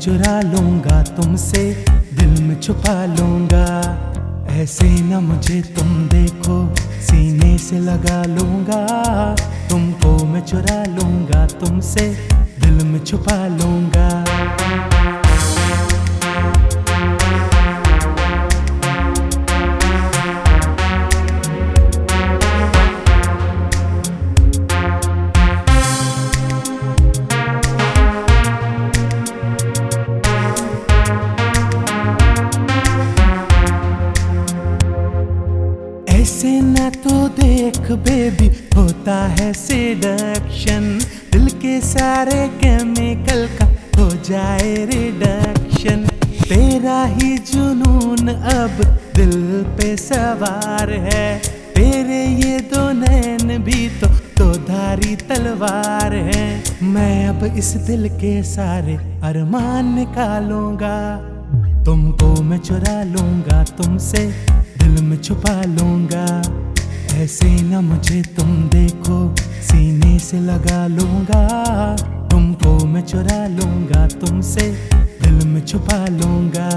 चुरा लूंगा तुमसे, दिल में छुपा लूंगा। ऐसे न मुझे तुम देखो, सीने से लगा लूंगा। तुमको मैं चुरा लूंगा तुमसे, दिल में छुपा लूंगा। ऐसे न तो देख बेबी, होता है सेडक्शन। दिल के सारे केमिकल का हो जाए रिडक्शन। तेरा ही जुनून अब दिल पे सवार है। तेरे ये दो नैन भी तो धारी तलवार है। मैं अब इस दिल के सारे अरमान निकालूंगा। तुमको मैं चुरा लूंगा तुमसे, दिल में छुपा लूंगा। ऐसे न मुझे तुम देखो, सीने से लगा लूंगा। तुमको मैं चुरा लूंगा तुमसे, दिल में छुपा लूंगा।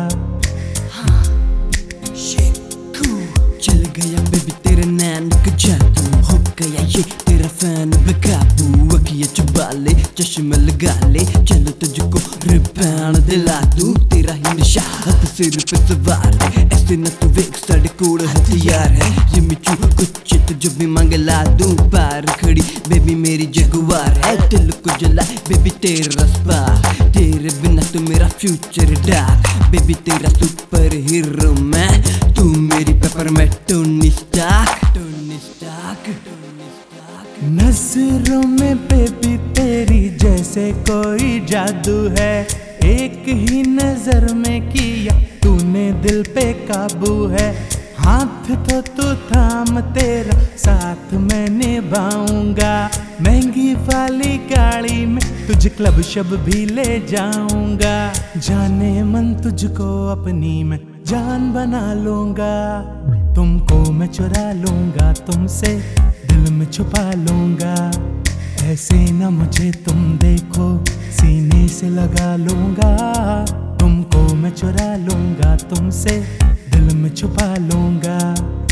चल गया बेबी तेरे नैन का जादू, हो गया ये तेरा फैन बेकाबू। अखियाँ चुबा ले, चश्मा लगा ले, चलो तुझको रिबैन दिला दूं। तेरा ही नशा हाथ सिर पे सवार है, ऐसे न तू वेक साढ़े कोड़ हथियार है। ये मिचू कुछ तुझे भी मांगे ला दूं। पार खड़ी बेबी मेरी जगुआर है, दिल को जला बेबी तेरा स्पा। तेरे बिना तो मेरा फ्यूचर डार्क, बेबी तेरा सुपर हीरो मैं। तू मेरी peppermint Tony Stark, Tony Stark, Tony Stark. नजरों में बेबी तेरी जैसे कोई जादू है। एक ही नजर में किया तूने दिल पे काबू है। हाथ तो तू थाम, तेरा साथ मैं निभाऊंगा। महंगी वाली गाड़ी में तुझ क्लब शब भी ले जाऊंगा। जाने मन तुझको अपनी मैं जान बना लूंगा। तुमको मैं चुरा लूंगा तुमसे, दिल में छुपा लूंगा। ऐसे न मुझे तुम देखो, सीने से लगा लूंगा। तुमको मैं चुरा लूंगा तुमसे, दिल में छुपा लूंगा।